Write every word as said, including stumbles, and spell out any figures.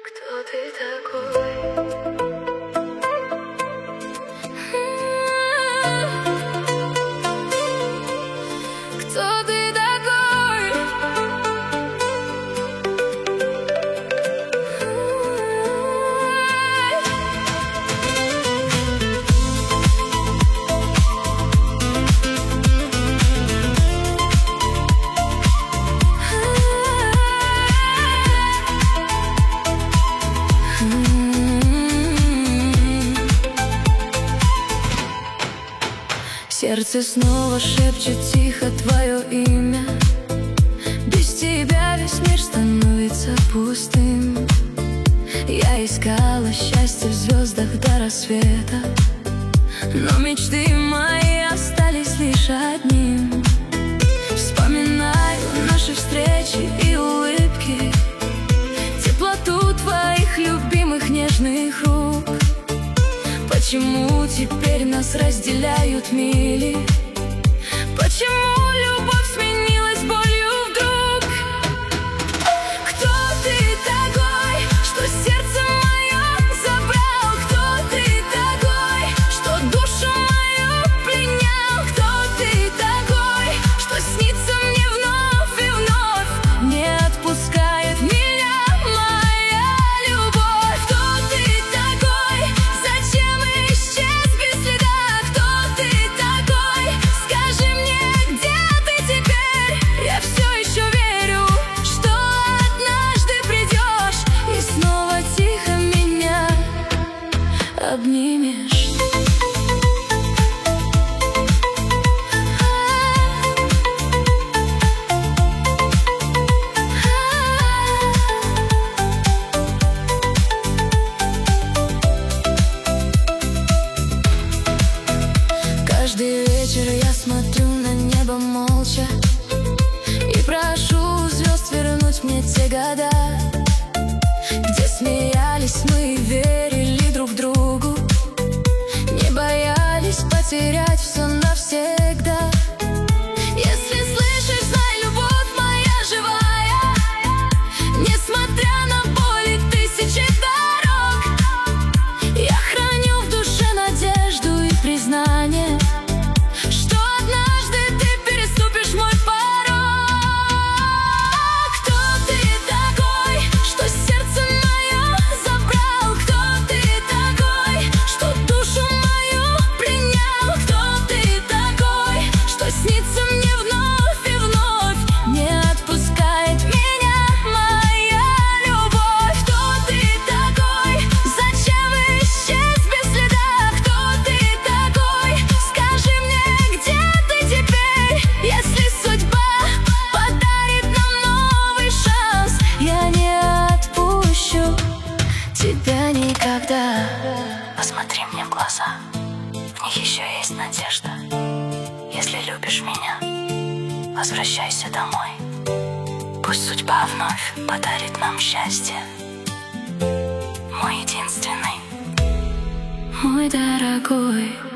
Кто ты такой? Кто ты такой? Сердце снова шепчет тихо твое имя. Без тебя весь мир становится пустым. Я искала счастье в звездах до рассвета, но мечты мои остались лишь одним. Вспоминаю наши встречи и улыбки, теплоту твоих любимых нежных рук. Почему теперь нас разделяют мили? Почему любовь сменилась болью вдруг? Кто ты такой, что сердце мое забрал? Кто ты такой, что душу мою пленял? Кто ты такой, что снится мне вновь и вновь, не отпускает меня моя любовь? Кто ты такой? Зачем исчез без следа? Кто ты такой? Скажи мне, где ты теперь? Я все еще верю, что однажды придешь и снова тихо меня обнимешь. Каждый вечер я смотрю на небо молча и прошу звезд вернуть мне те года, где смеялись мы и верили друг другу, не боялись потерять все навсегда. Если слышишь, знай, любовь моя живая, несмотря на боли тысячи дорог, я храню в душе надежду и признание, что однажды ты переступишь мой порог. Кто ты такой, что сердце мое забрал? Кто ты такой, что душу мою пленял? Кто ты такой, что снится мне вновь и вновь, не отпускает меня моя любовь? Кто ты такой? Зачем исчез без следа? Кто ты такой? Скажи мне, где ты теперь? Если судьба подарит нам новый шанс, я не отпущу тебя никогда. Посмотри мне в глаза, в них еще есть надежда. Если любишь меня, возвращайся домой. Пусть судьба вновь подарит нам счастье. Мой единственный, мой дорогой.